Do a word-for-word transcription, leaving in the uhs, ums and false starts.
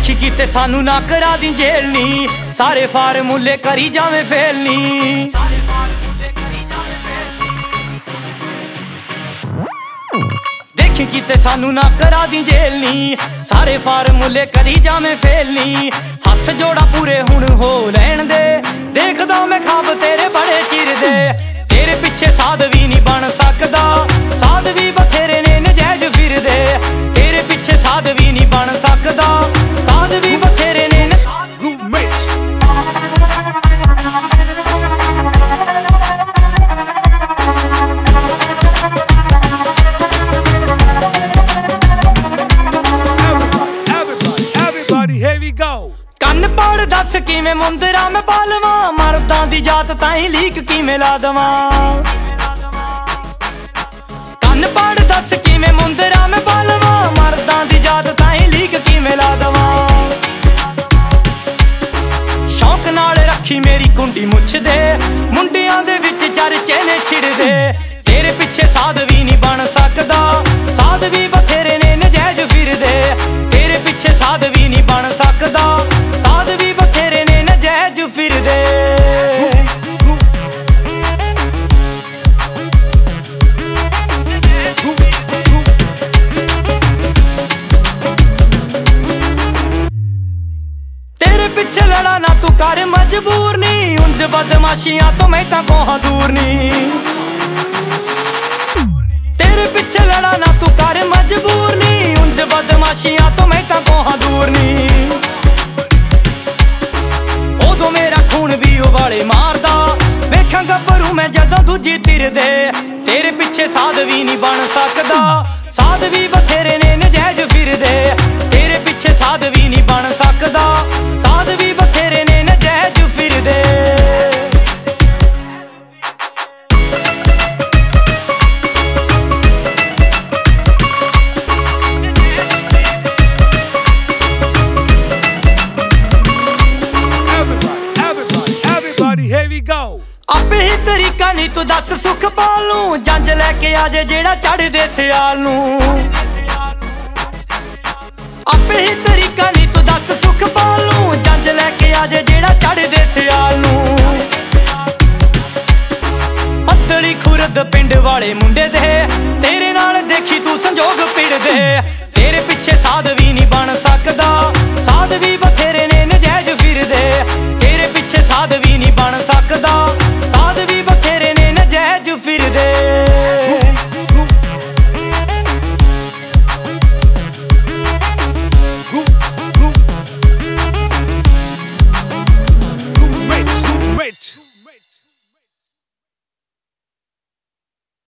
देखी किते सानू ना करा दी जेल नी, सारे फार्मूले करी जावे फेल नी। देखी किते सानू ना करा दी जेल नी, सारे फार्मूले करी जावे फेल नी। हथ जोड़ा पूरे हुण हो लैण दे, देखदा मैं खाब तेरे बड़े चिर दे। तेरे पिछे साध भी नहीं बन सकदा, साध भी बथेरे ने नजैज फिरदे। तेरे पिछे साध भी नहीं बन सकदा, साध भी बथेरे ने ਕੰਨ ਪਾੜ दस किवें मुंदरा मैं पालवा, मर्दां दी जात ताईं लीक किवें ला दवां। ਕੰਨ ਪਾੜ दस किवें मुंदरा मैं पालवा, मर्दां दी जात ताईं लीक किवें ला दवां। शौक नाल रखी मेरी कुंडी मुछ दे, मुंडियां दे विच चरचे ने छिड़दे। तेरे पिछे साध भी नहीं बन सकदा, साध भी बथेरे ने नजैज फिरदे। तेरे पिछे साध भी नहीं बन सकदा, साध भी बथेरे ने नजैज फिरदे। तेरे पिछे लड़ा ना तू कर मजबूर नी, उंज बदमाशियां तो मैं तां कोहां दूर नी। तेरे पिछे लड़ा ना तू कर मजबूर नी, उंज बदमाशियां तो मैं तां कोहां दूर नी। उदों मेरा खून भी उबाले मारदा, वेखां गभरू मैं जदों दूजी तिर दे। तेरे पिछे साध भी नहीं बन सकदा, साध भी बथेरे ने नजैज फिरदे। तेरे पिछे साध भी नहीं बन सकदा, साध भी बथेरे ने नजैज फिरदे। आपे ही तरीका नहीं तू दस सुख पालू, जंज लैके आजे जेड़ा चढ़ दे सियाल नू। आपे ही तरीका नहीं तू दस सुख पालू, जंज लैके आजे जेड़ा चढ़ दे सियाल नू। पत्तली खुरद पिंड वाले मुंडे दे, तेरे नाल देखी तू संजोग पिड़दे। तेरे पिछे साध भी नहीं बन सकदा, साध भी बथेरे ने नजैज फिरदे। तेरे पिछे साध भी नहीं बन सकदा, साध भी बथेरे ने नजैज फिरदे।